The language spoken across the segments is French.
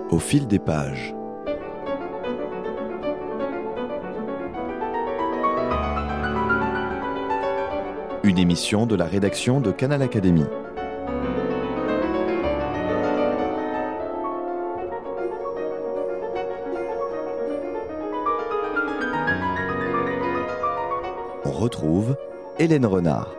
Au fil des pages. Une émission de la rédaction de Canal Académie. On retrouve Hélène Renard.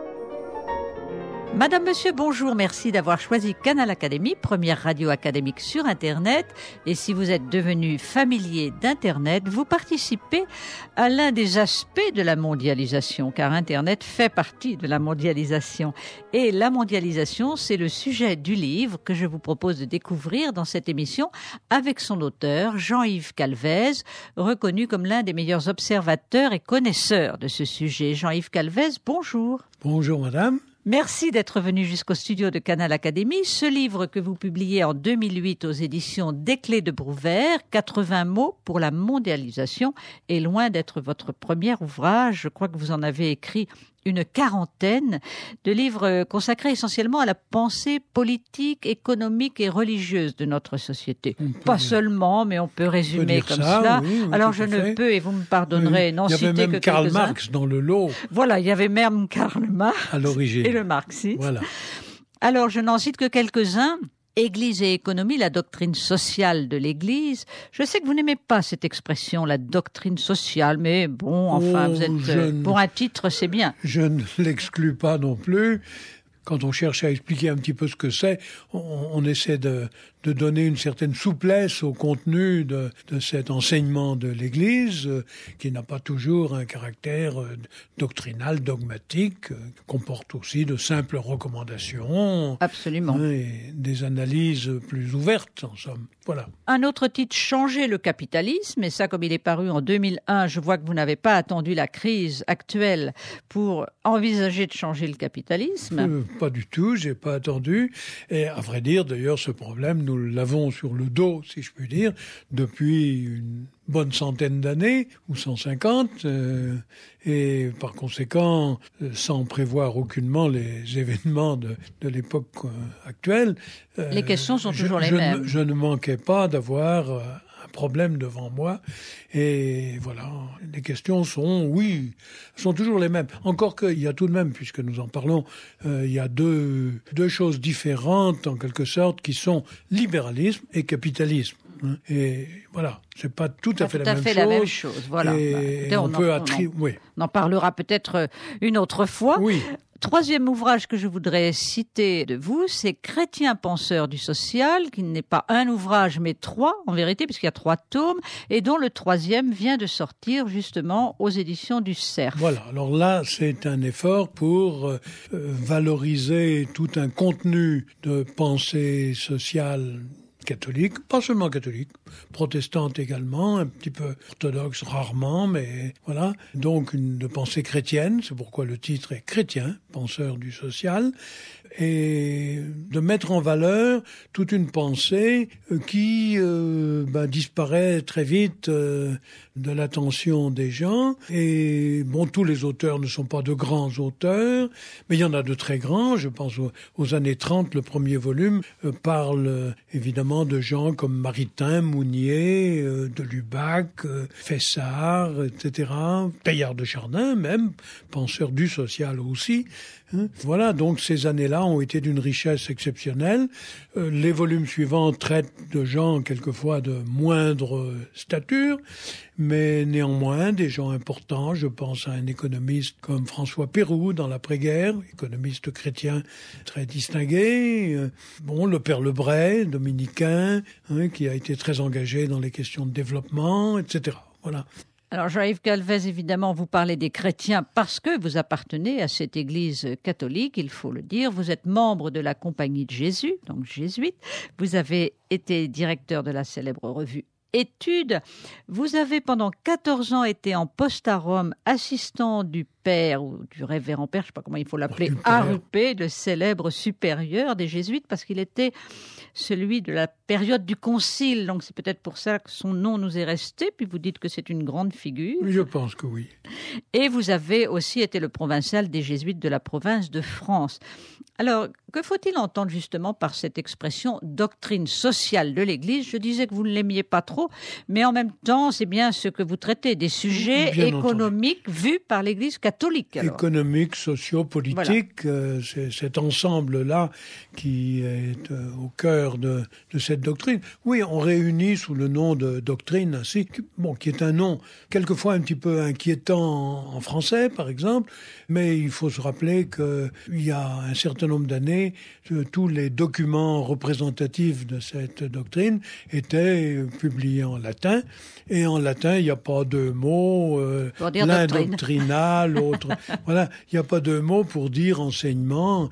Madame, Monsieur, bonjour, merci d'avoir choisi Canal Académie, première radio académique sur Internet. Et si vous êtes devenu familier d'Internet, vous participez à l'un des aspects de la mondialisation, car Internet fait partie de la mondialisation. Et la mondialisation, c'est le sujet du livre que je vous propose de découvrir dans cette émission avec son auteur, Jean-Yves Calvez, reconnu comme l'un des meilleurs observateurs et connaisseurs de ce sujet. Jean-Yves Calvez, bonjour. Bonjour madame. Merci d'être venu jusqu'au studio de Canal Académie. Ce livre que vous publiez en 2008 aux éditions Desclés de Brouwer, 80 mots pour la mondialisation, est loin d'être votre premier ouvrage. Je crois que vous en avez écrit une quarantaine de livres consacrés essentiellement à la pensée politique, économique et religieuse de notre société. Pas seulement, mais on peut résumer comme cela. Oui, alors je ne peux, et vous me pardonnerez, n'en citer que quelques-uns. Il y avait même Karl Marx dans le lot. Voilà, il y avait même Karl Marx à l'origine. Et le marxisme. Voilà. Alors je n'en cite que quelques-uns. Église et économie, la doctrine sociale de l'Église. Je sais que vous n'aimez pas cette expression, la doctrine sociale, mais bon, enfin, vous êtes pour un titre, c'est bien. Je ne l'exclus pas non plus. Quand on cherche à expliquer un petit peu ce que c'est, on essaie de donner une certaine souplesse au contenu de cet enseignement de l'Église, qui n'a pas toujours un caractère doctrinal, dogmatique, comporte aussi de simples recommandations. Absolument. Et des analyses plus ouvertes, en somme. Voilà. Un autre titre, Changer le capitalisme, et ça, comme il est paru en 2001, je vois que vous n'avez pas attendu la crise actuelle pour envisager de changer le capitalisme. Pas du tout, j'ai pas attendu. Et à vrai dire, d'ailleurs, ce problème, nous l'avons sur le dos, si je puis dire, depuis une bonne centaine d'années, ou 150, et par conséquent, sans prévoir aucunement les événements de l'époque actuelle. Les questions sont toujours les mêmes. Je ne manquais pas d'avoir un problème devant moi, et voilà, les questions sont toujours les mêmes. Encore qu'il y a tout de même, puisque nous en parlons, il y a deux choses différentes, en quelque sorte, qui sont libéralisme et capitalisme. Et voilà, c'est pas tout à fait la même chose. Voilà. On en parlera peut-être une autre fois. Oui. Troisième ouvrage que je voudrais citer de vous, c'est Chrétien penseur du social, qui n'est pas un ouvrage, mais 3, en vérité, puisqu'il y a 3 tomes, et dont le 3e vient de sortir, justement, aux éditions du Cerf. Voilà, alors là, c'est un effort pour valoriser tout un contenu de pensée sociale catholique, pas seulement catholique, protestante également, un petit peu orthodoxe rarement, mais voilà. Donc de pensée chrétienne, c'est pourquoi le titre est Chrétien, penseur du social, et de mettre en valeur toute une pensée qui disparaît très vite de l'attention des gens. Et bon, tous les auteurs ne sont pas de grands auteurs, mais il y en a de très grands. Je pense aux années 30, le premier volume parle évidemment de gens comme Maritain, Mounier, de Lubac, Fessard, etc., Teilhard de Chardin même, penseur du social aussi. Voilà, donc ces années-là ont été d'une richesse exceptionnelle. Les volumes suivants traitent de gens quelquefois de moindre stature, mais néanmoins des gens importants. Je pense à un économiste comme François Péroux dans l'après-guerre, économiste chrétien très distingué. Le père Lebray, dominicain, qui a été très engagé dans les questions de développement, etc. Voilà. Alors Jean-Yves Calvez, évidemment, vous parlez des chrétiens parce que vous appartenez à cette église catholique, il faut le dire. Vous êtes membre de la Compagnie de Jésus, donc jésuite. Vous avez été directeur de la célèbre revue Études. Vous avez pendant 14 ans été en poste à Rome, assistant du père, ou du révérend père, je ne sais pas comment il faut l'appeler, Père. Arupé, le célèbre supérieur des jésuites, parce qu'il était celui de la période du concile. Donc c'est peut-être pour ça que son nom nous est resté. Puis vous dites que c'est une grande figure. Je pense que oui. Et vous avez aussi été le provincial des jésuites de la province de France. Alors, que faut-il entendre justement par cette expression doctrine sociale de l'Église? Je disais que vous ne l'aimiez pas trop, mais en même temps, c'est bien ce que vous traitez, des sujets Bien économiques vus par l'Église catholique. Alors. Économique, socio-politique, c'est cet ensemble-là qui est au cœur de cette doctrine. Oui, on réunit sous le nom de doctrine ainsi, qui est un nom quelquefois un petit peu inquiétant en français, par exemple, mais il faut se rappeler qu'il y a un certain nombre d'années, tous les documents représentatifs de cette doctrine étaient publiés en latin, et en latin, il n'y a pas de mots, l'un doctrinal, l'autre... Voilà, il n'y a pas de mots pour dire enseignement,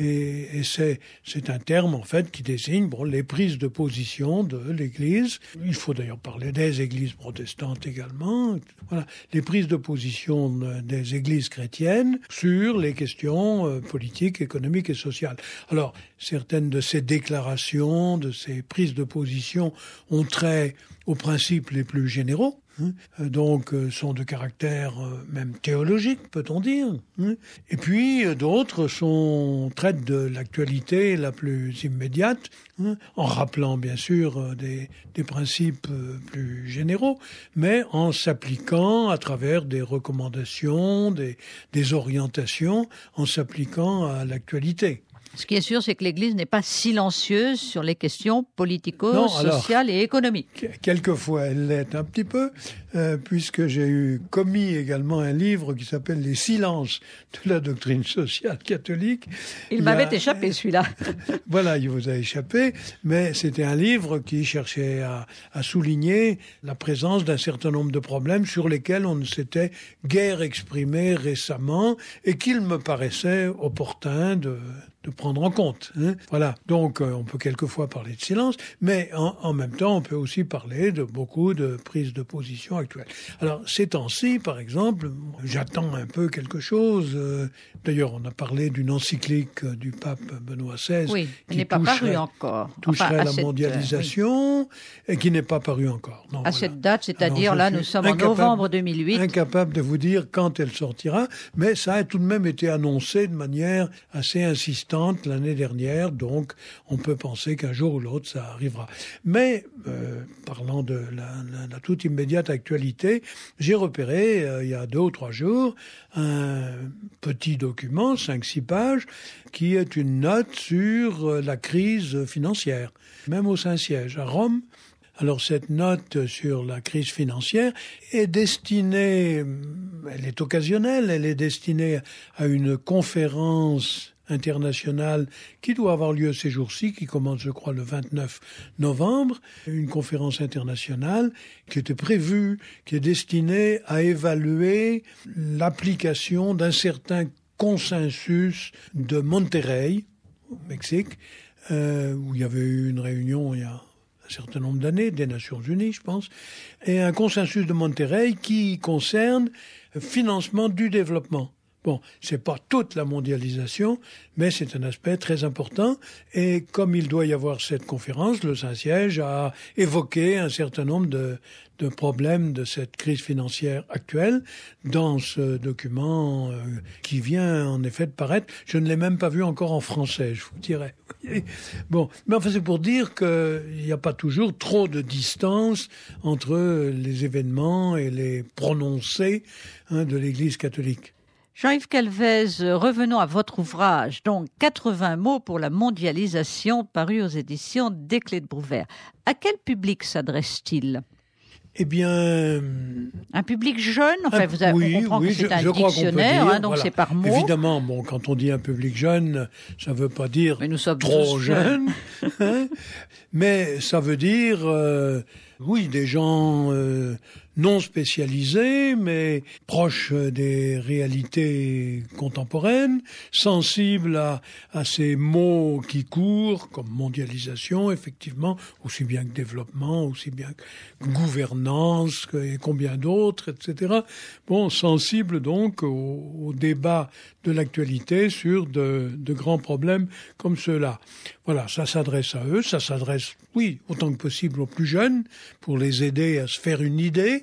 et c'est un terme, en fait, qui désigne les prises de position de l'Église. Il faut d'ailleurs parler des églises protestantes également. Voilà, les prises de position des églises chrétiennes sur les questions politiques, économiques et sociales. Alors, certaines de ces déclarations, de ces prises de position ont trait aux principes les plus généraux, donc sont de caractère même théologique, peut-on dire. Et puis d'autres traitent de l'actualité la plus immédiate, en rappelant bien sûr des principes plus généraux, mais en s'appliquant à travers des recommandations, des orientations, en s'appliquant à l'actualité. Ce qui est sûr, c'est que l'Église n'est pas silencieuse sur les questions politico-sociales et économiques. Quelquefois, elle l'est un petit peu, puisque j'ai commis également un livre qui s'appelle « Les silences de la doctrine sociale catholique ». Il m'avait échappé, celui-là. Voilà, il vous a échappé, mais c'était un livre qui cherchait à souligner la présence d'un certain nombre de problèmes sur lesquels on ne s'était guère exprimé récemment et qu'il me paraissait opportun de prendre en compte. Voilà. Donc, on peut quelquefois parler de silence, mais en même temps, on peut aussi parler de beaucoup de prises de position actuelles. Alors, ces temps-ci, par exemple, j'attends un peu quelque chose. D'ailleurs, on a parlé d'une encyclique du pape Benoît XVI. Oui, qui n'est pas paru encore. Toucherait la mondialisation et qui n'est pas paru encore. Non, cette date, c'est-à-dire là, nous sommes en novembre 2008. Incapable de vous dire quand elle sortira, mais ça a tout de même été annoncé de manière assez insistante l'année dernière, donc on peut penser qu'un jour ou l'autre ça arrivera. Mais parlant de la toute immédiate actualité, j'ai repéré il y a 2 ou 3 jours un petit document, 5-6 pages, qui est une note sur la crise financière, même au Saint-Siège à Rome. Alors cette note sur la crise financière est destinée, elle est occasionnelle, elle est destinée à une conférence internationale qui doit avoir lieu ces jours-ci, qui commence, je crois, le 29 novembre, une conférence internationale qui était prévue, qui est destinée à évaluer l'application d'un certain consensus de Monterrey, au Mexique, où il y avait eu une réunion il y a un certain nombre d'années, des Nations Unies, je pense, et un consensus de Monterrey qui concerne le financement du développement. Bon, c'est pas toute la mondialisation, mais c'est un aspect très important. Et comme il doit y avoir cette conférence, le Saint-Siège a évoqué un certain nombre de problèmes de cette crise financière actuelle dans ce document qui vient en effet de paraître. Je ne l'ai même pas vu encore en français, je vous dirais. Bon, mais enfin c'est pour dire qu'il n'y a pas toujours trop de distance entre les événements et les prononcés de l'Église catholique. Jean-Yves Calvez, revenons à votre ouvrage, donc 80 mots pour la mondialisation, paru aux éditions des Clés de Brouwer. À quel public s'adresse-t-il ? Eh bien... Un public jeune, enfin, on comprend que c'est un dictionnaire, donc voilà. C'est par mots. Évidemment, bon, quand on dit un public jeune, ça ne veut pas dire trop jeune, mais ça veut dire, oui, des gens non spécialisé, mais proche des réalités contemporaines, sensible à ces mots qui courent, comme mondialisation, effectivement, aussi bien que développement, aussi bien que gouvernance, et combien d'autres, etc. Bon, sensible donc au débat de l'actualité sur de grands problèmes comme ceux-là. Voilà, ça s'adresse à eux, ça s'adresse, oui, autant que possible aux plus jeunes, pour les aider à se faire une idée.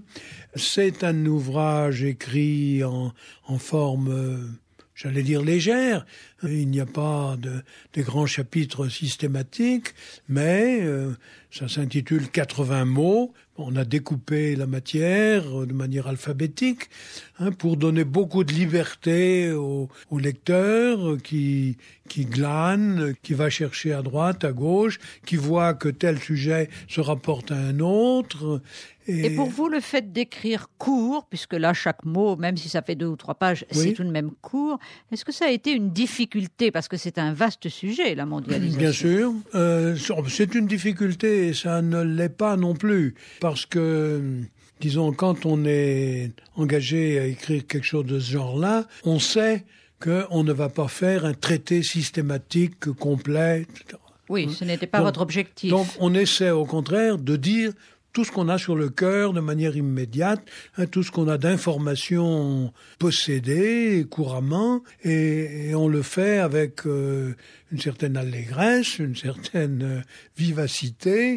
C'est un ouvrage écrit en forme, j'allais dire légère. Il n'y a pas de grands chapitres systématiques, mais ça s'intitule 80 mots. On a découpé la matière de manière alphabétique pour donner beaucoup de liberté au lecteur qui glane, qui va chercher à droite, à gauche, qui voit que tel sujet se rapporte à un autre. Et pour vous, le fait d'écrire court, puisque là, chaque mot, même si ça fait 2 ou 3 pages, oui, c'est tout de même court, est-ce que ça a été une difficulté? Parce que c'est un vaste sujet, la mondialisation. Bien sûr. C'est une difficulté et ça ne l'est pas non plus. Parce que, disons, quand on est engagé à écrire quelque chose de ce genre-là, on sait qu'on ne va pas faire un traité systématique complet, etc. Oui, ce n'était pas votre objectif. Donc, on essaie au contraire de dire tout ce qu'on a sur le cœur de manière immédiate, tout ce qu'on a d'informations possédées couramment, et on le fait avec une certaine allégresse, une certaine vivacité,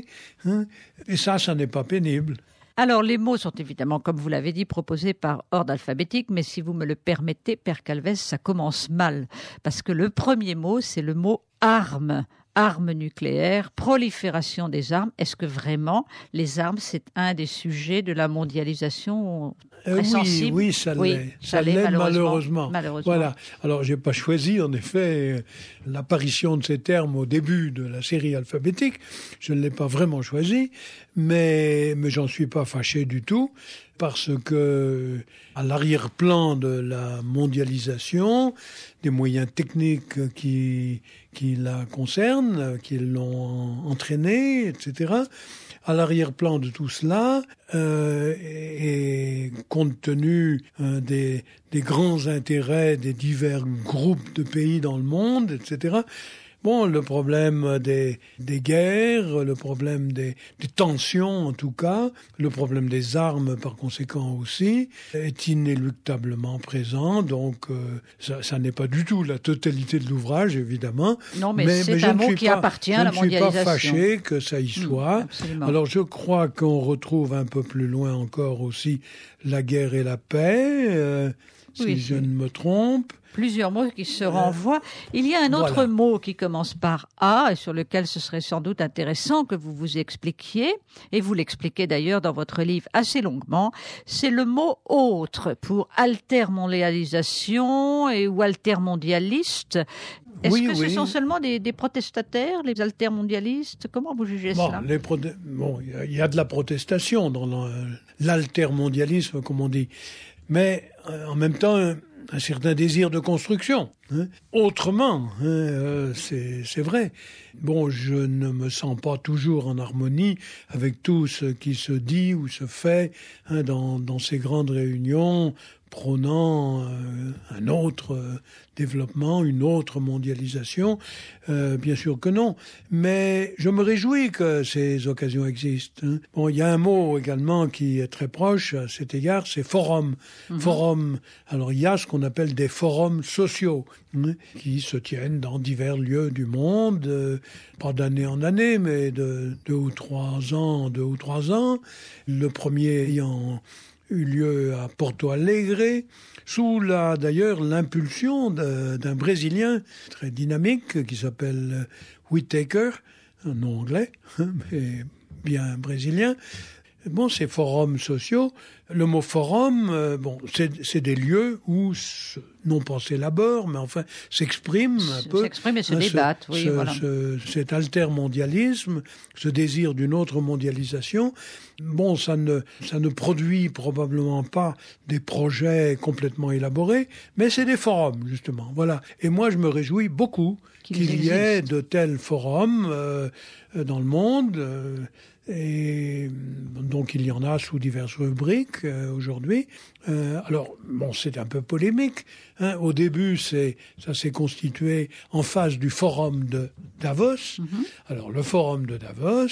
et ça n'est pas pénible. Alors, les mots sont évidemment, comme vous l'avez dit, proposés par ordre alphabétique, mais si vous me le permettez, Père Calvez, ça commence mal, parce que le premier mot, c'est le mot « arme ». Armes nucléaires, prolifération des armes. Est-ce que vraiment les armes, c'est un des sujets de la mondialisation très sensible? Oui, ça l'est malheureusement. Voilà. Alors, j'ai pas choisi, en effet, l'apparition de ces termes au début de la série alphabétique. Je ne l'ai pas vraiment choisi, mais j'en suis pas fâché du tout. Parce que, à l'arrière-plan de la mondialisation, des moyens techniques qui la concernent, qui l'ont entraînée, etc., à l'arrière-plan de tout cela, et compte tenu des grands intérêts des divers groupes de pays dans le monde, etc., bon, le problème des guerres, le problème des tensions en tout cas, le problème des armes par conséquent aussi, est inéluctablement présent. Donc ça n'est pas du tout la totalité de l'ouvrage, évidemment. Non, mais c'est un mot qui appartient à la mondialisation. Je ne suis pas fâché que ça y soit. Absolument. Alors je crois qu'on retrouve un peu plus loin encore aussi la guerre et la paix, si je ne me trompe. Plusieurs mots qui se renvoient. Il y a un autre mot qui commence par A et sur lequel ce serait sans doute intéressant que vous vous expliquiez, et vous l'expliquez d'ailleurs dans votre livre assez longuement, c'est le mot « autre » pour altermondialisation ou altermondialiste. Est-ce que ce sont seulement des protestataires, les altermondialistes? Comment vous jugez cela? Il y a de la protestation dans l'altermondialisme, comme on dit, mais en même temps un certain désir de construction. Autrement, c'est vrai. Bon, je ne me sens pas toujours en harmonie avec tout ce qui se dit ou se fait dans ces grandes réunions prônant un autre développement, une autre mondialisation. Bien sûr que non. Mais je me réjouis que ces occasions existent. Bon, il y a un mot également qui est très proche à cet égard, c'est forum. Forum. Alors, il y a ce qu'on appelle des forums sociaux qui se tiennent dans divers lieux du monde, pas d'année en année, mais de 2 ou 3 ans, 2 ou 3 ans. Le premier ayant eu lieu à Porto Alegre, sous d'ailleurs l'impulsion d'un Brésilien très dynamique qui s'appelle Whittaker, un nom anglais, mais bien brésilien. Bon, ces forums sociaux Le mot forum, c'est des lieux où, non pas s'élaborent, mais enfin s'expriment un peu. S'expriment et se débattent, oui, voilà. Cet altermondialisme, ce désir d'une autre mondialisation, ça ne produit probablement pas des projets complètement élaborés, mais c'est des forums, justement. Voilà. Et moi, je me réjouis beaucoup qu'il y ait de tels forums dans le monde. Et donc il y en a sous diverses rubriques aujourd'hui. C'est un peu polémique. Au début, ça s'est constitué en face du forum de Davos. Mm-hmm. Alors le forum de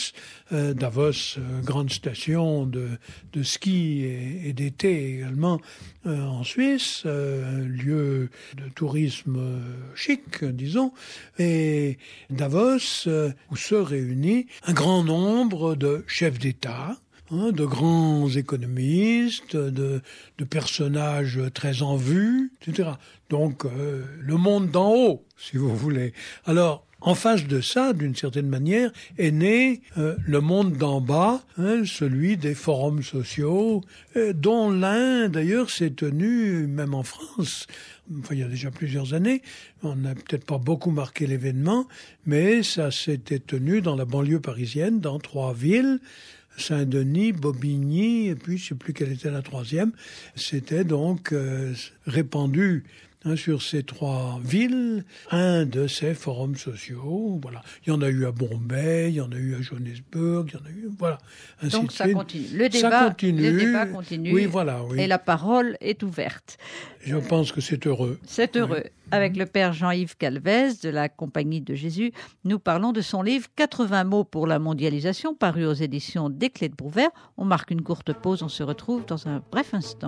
Davos, grande station de ski et d'été également en Suisse, lieu de tourisme chic, disons. Et Davos, où se réunit un grand nombre de chefs d'État, de grands économistes, de personnages très en vue, etc. Donc, le monde d'en haut, si vous voulez. Alors, en face de ça, d'une certaine manière, est né le monde d'en bas, celui des forums sociaux, dont l'un, d'ailleurs, s'est tenu, même en France, il y a déjà plusieurs années. On n'a peut-être pas beaucoup marqué l'événement, mais ça s'était tenu dans la banlieue parisienne, dans 3 villes, Saint-Denis, Bobigny, et puis je ne sais plus quelle était la troisième. C'était donc répandu sur ces 3 villes, un de ces forums sociaux. Voilà. Il y en a eu à Bombay, il y en a eu à Johannesburg, il y en a eu, voilà. Donc ça continue. Le débat continue. Oui, voilà. Oui. Et la parole est ouverte. Je pense que c'est heureux. C'est heureux. Oui. Avec le père Jean-Yves Calvez de la Compagnie de Jésus, nous parlons de son livre 80 mots pour la mondialisation, paru aux éditions des Clés de Brouwer. On marque une courte pause, on se retrouve dans un bref instant.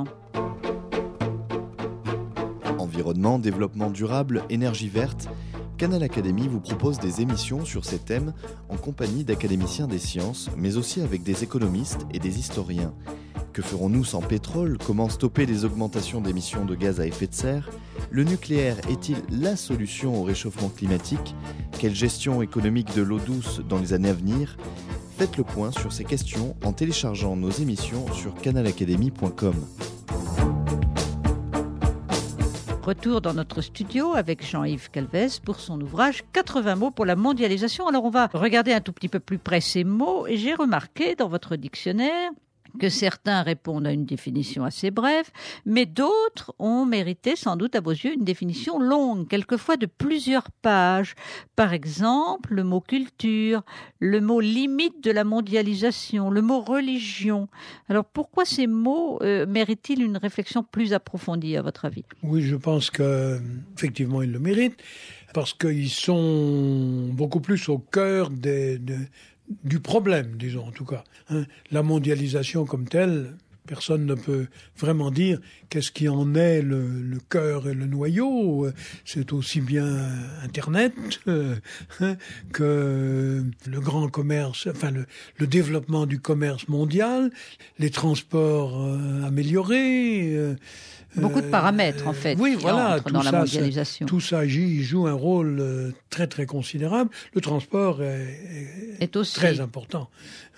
Environnement, développement durable, énergie verte, Canal Académie vous propose des émissions sur ces thèmes en compagnie d'académiciens des sciences, mais aussi avec des économistes et des historiens. Que ferons-nous sans pétrole ? Comment stopper les augmentations d'émissions de gaz à effet de serre ? Le nucléaire est-il la solution au réchauffement climatique ? Quelle gestion économique de l'eau douce dans les années à venir ? Faites le point sur ces questions en téléchargeant nos émissions sur canalacadémie.com. Retour dans notre studio avec Jean-Yves Calvez pour son ouvrage 80 mots pour la mondialisation. Alors on va regarder un tout petit peu plus près ces mots et j'ai remarqué dans votre dictionnaire que certains répondent à une définition assez brève, mais d'autres ont mérité sans doute à vos yeux une définition longue, quelquefois de plusieurs pages. Par exemple, le mot culture, le mot limite de la mondialisation, le mot religion. Alors pourquoi ces mots méritent-ils une réflexion plus approfondie à votre avis ? Oui, je pense qu'effectivement ils le méritent, parce qu'ils sont beaucoup plus au cœur du problème, disons en tout cas. La mondialisation comme telle, personne ne peut vraiment dire qu'est-ce qui en est le cœur et le noyau. C'est aussi bien Internet que le grand commerce, enfin le développement du commerce mondial, les transports améliorés. Beaucoup de paramètres, en fait, oui, voilà, entrent dans la mondialisation. Tout ça joue un rôle très, très considérable. Le transport est aussi très important.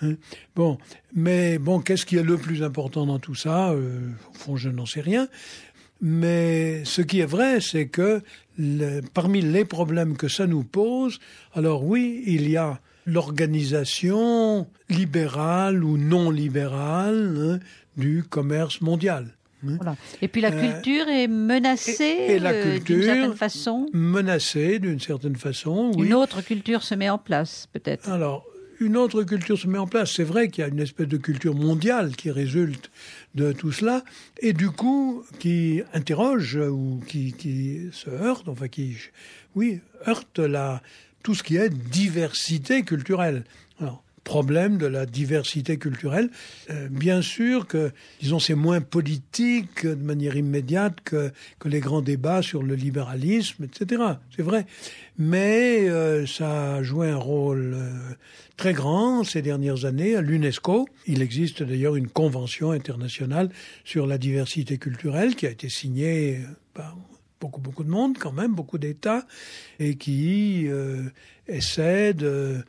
Mais qu'est-ce qui est le plus important dans tout ça ? Au fond, je n'en sais rien. Mais ce qui est vrai, c'est que parmi les problèmes que ça nous pose, alors oui, il y a l'organisation libérale ou non libérale du commerce mondial. Voilà. Et puis la culture est menacée d'une certaine façon. Menacée d'une certaine façon, oui. Une autre culture se met en place, peut-être. Alors, une autre culture se met en place. C'est vrai qu'il y a une espèce de culture mondiale qui résulte de tout cela, et du coup, qui interroge ou qui se heurte, enfin heurte tout ce qui est diversité culturelle. Alors, problème de la diversité culturelle. Bien sûr que, disons, c'est moins politique de manière immédiate que les grands débats sur le libéralisme, etc. C'est vrai. Mais ça a joué un rôle très grand ces dernières années à l'UNESCO. Il existe d'ailleurs une convention internationale sur la diversité culturelle qui a été signée par beaucoup de monde quand même, beaucoup d'États, et qui essaie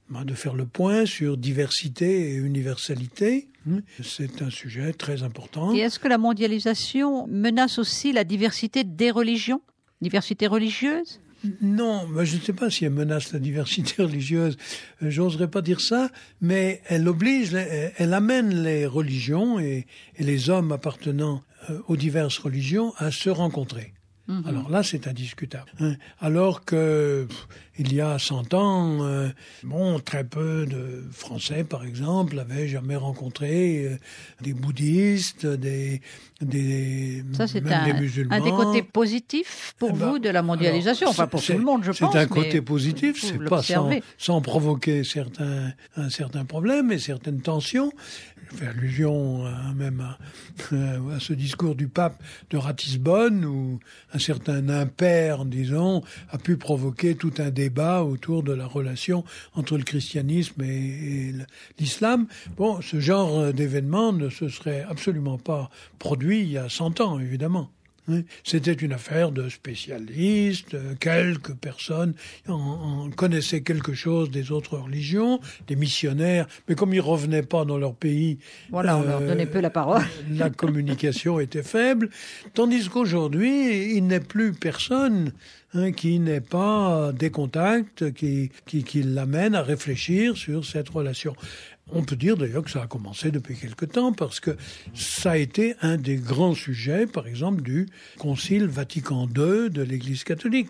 de faire le point sur diversité et universalité. C'est un sujet très important. Et est-ce que la mondialisation menace aussi la diversité des religions, diversité religieuse ? Non, je ne sais pas si elle menace la diversité religieuse, j'oserais pas dire ça, mais elle amène les religions et les hommes appartenant aux diverses religions à se rencontrer. Alors là, c'est indiscutable. Alors que il y a 100 ans, très peu de Français, par exemple, n'avaient jamais rencontré des bouddhistes, ça, c'est même des musulmans. Un des côtés positifs pour vous de la mondialisation, alors, enfin pour tout le monde, je pense. C'est un côté positif, c'est pas sans provoquer un certain problème et certaines tensions. Je fais allusion même à ce discours du pape de Ratisbonne où un certain impair, disons, a pu provoquer tout un débat autour de la relation entre le christianisme et l'islam. Bon, ce genre d'événement ne se serait absolument pas produit il y a 100 ans, évidemment. C'était une affaire de spécialistes, quelques personnes en connaissaient quelque chose des autres religions, des missionnaires, mais comme ils revenaient pas dans leur pays, voilà, on leur donnait peu la parole. La communication était faible, tandis qu'aujourd'hui, il n'est plus personne qui n'ait pas des contacts qui l'amènent à réfléchir sur cette relation. On peut dire d'ailleurs que ça a commencé depuis quelque temps parce que ça a été un des grands sujets, par exemple, du Concile Vatican II de l'Église catholique,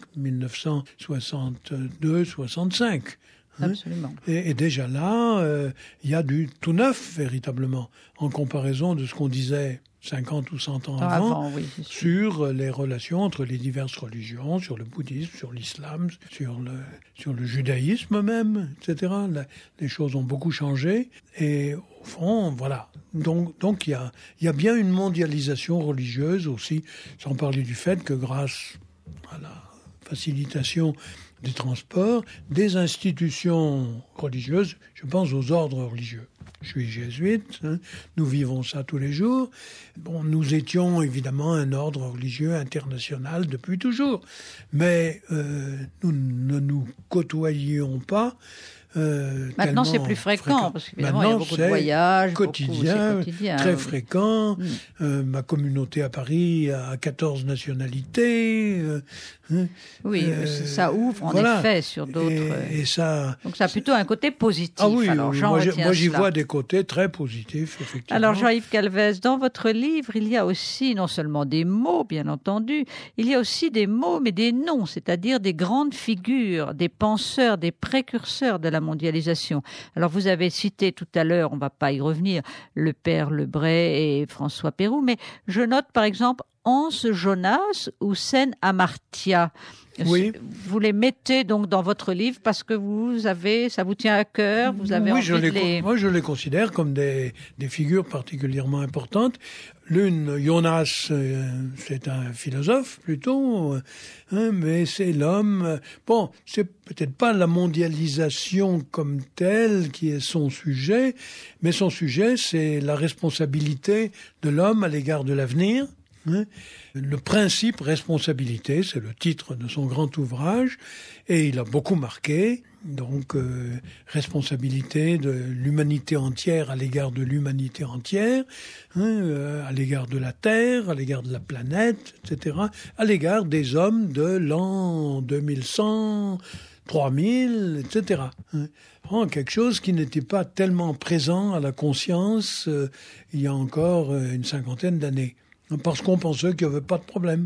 1962-65. Absolument. Et déjà là, il y a du tout neuf, véritablement, en comparaison de ce qu'on disait 50 ou 100 ans avant oui, sur les relations entre les diverses religions, sur le bouddhisme, sur l'islam, sur le judaïsme même, etc. Les choses ont beaucoup changé et au fond, voilà. Donc il y a bien une mondialisation religieuse aussi, sans parler du fait que grâce à la facilitation des transports, des institutions religieuses, je pense aux ordres religieux. Je suis jésuite, nous vivons ça tous les jours. Bon, nous étions évidemment un ordre religieux international depuis toujours, mais nous ne nous côtoyions pas. Maintenant, c'est plus fréquent, parce qu'évidemment, il y a beaucoup de voyages. Quotidien, très fréquent. Ma communauté à Paris a 14 nationalités. Oui, ça ouvre en effet sur d'autres. Et ça, donc ça a plutôt un côté positif. Ah oui, alors, moi j'y vois des côtés très positifs, effectivement. Alors Jean-Yves Calvez, dans votre livre, il y a aussi non seulement des mots, bien entendu, il y a aussi des mots, mais des noms, c'est-à-dire des grandes figures, des penseurs, des précurseurs de la mondialisation. Alors vous avez cité tout à l'heure, on ne va pas y revenir, le père Lebray et François Péroux, mais je note par exemple Hans Jonas ou Sen Amartya. Oui. Vous les mettez donc dans votre livre parce que ça vous tient à cœur, vous avez envie de les... Moi, je les considère comme des figures particulièrement importantes. L'une, Jonas, c'est un philosophe plutôt, mais c'est l'homme. Bon, c'est peut-être pas la mondialisation comme telle qui est son sujet, mais son sujet, c'est la responsabilité de l'homme à l'égard de l'avenir. Le principe responsabilité, c'est le titre de son grand ouvrage, et il a beaucoup marqué, donc responsabilité de l'humanité entière à l'égard de l'humanité entière, à l'égard de la Terre, à l'égard de la planète, etc., à l'égard des hommes de l'an 2100, 3000, etc. Quelque chose qui n'était pas tellement présent à la conscience il y a encore une cinquantaine d'années. Parce qu'on pensait qu'il n'y avait pas de problème.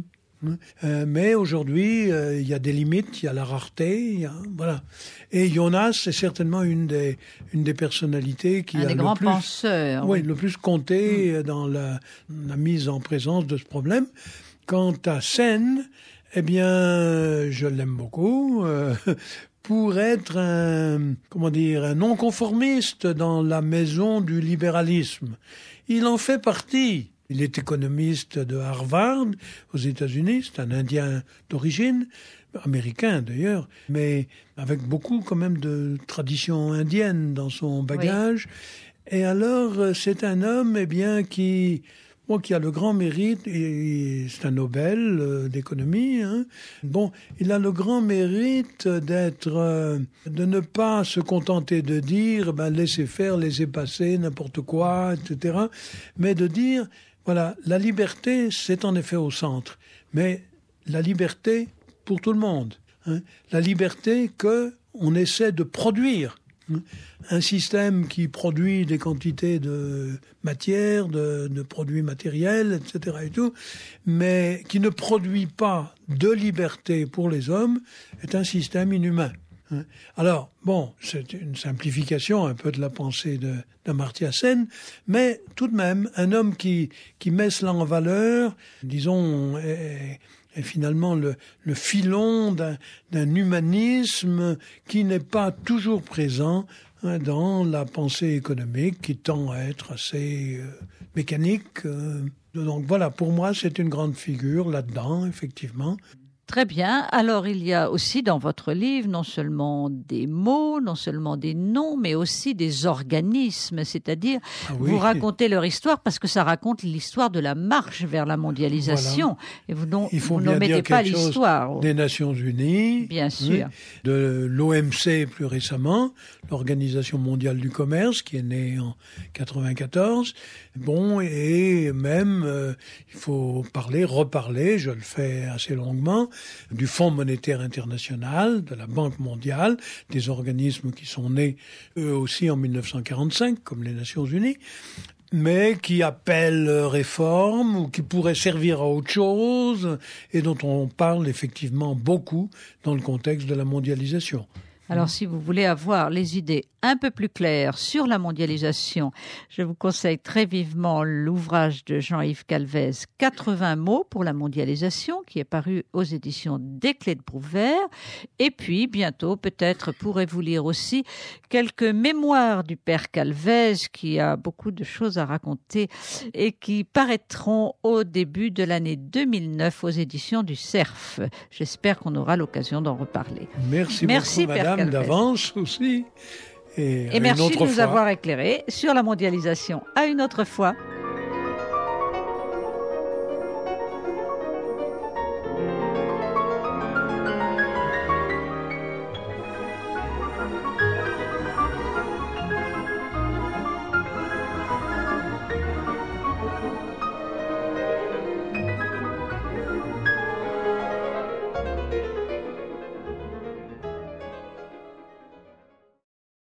Mais aujourd'hui, il y a des limites, il y a la rareté, voilà. Et Jonas, c'est certainement une des personnalités qui a le plus, penseurs, le plus compté dans la mise en présence de ce problème. Quant à Sen, eh bien, je l'aime beaucoup. Pour être un non-conformiste dans la maison du libéralisme. Il en fait partie. Il est économiste de Harvard, aux États-Unis. C'est un Indien d'origine, américain d'ailleurs, mais avec beaucoup quand même de tradition indienne dans son bagage. Oui. Et alors, c'est un homme, qui qui a le grand mérite, et c'est un Nobel d'économie, hein. Bon, il a le grand mérite de ne pas se contenter de dire, laissez faire, laissez passer, n'importe quoi, etc. Mais de dire, voilà, la liberté, c'est en effet au centre, mais la liberté pour tout le monde, hein. La liberté qu'on essaie de produire. Un système qui produit des quantités de matière, de produits matériels, etc. et tout, mais qui ne produit pas de liberté pour les hommes, est un système inhumain. Alors, bon, c'est une simplification un peu de la pensée d'Amartya Sen, mais tout de même, un homme qui met cela en valeur, disons, est finalement le filon d'un humanisme qui n'est pas toujours présent dans la pensée économique, qui tend à être assez mécanique. Donc voilà, pour moi, c'est une grande figure là-dedans, effectivement. Très bien. Alors, il y a aussi dans votre livre non seulement des mots, non seulement des noms, mais aussi des organismes. C'est-à-dire, vous racontez leur histoire parce que ça raconte l'histoire de la marche vers la mondialisation. Voilà. Et vous n'omettez pas l'histoire. Des Nations Unies. Bien sûr. De l'OMC plus récemment, l'Organisation mondiale du commerce, qui est née en 1994. Bon, et même, il faut reparler, je le fais assez longuement, du Fonds monétaire international, de la Banque mondiale, des organismes qui sont nés eux aussi en 1945, comme les Nations Unies, mais qui appellent réforme ou qui pourraient servir à autre chose et dont on parle effectivement beaucoup dans le contexte de la mondialisation. Alors, si vous voulez avoir les idées un peu plus claires sur la mondialisation, je vous conseille très vivement l'ouvrage de Jean-Yves Calvez, 80 mots pour la mondialisation, qui est paru aux éditions des Clés de Prouvaire. Et puis, bientôt, peut-être pourrez-vous lire aussi quelques mémoires du père Calvez, qui a beaucoup de choses à raconter et qui paraîtront au début de l'année 2009 aux éditions du CERF. J'espère qu'on aura l'occasion d'en reparler. Merci beaucoup, madame, d'avance aussi. Et merci de nous avoir éclairés sur la mondialisation. À une autre fois.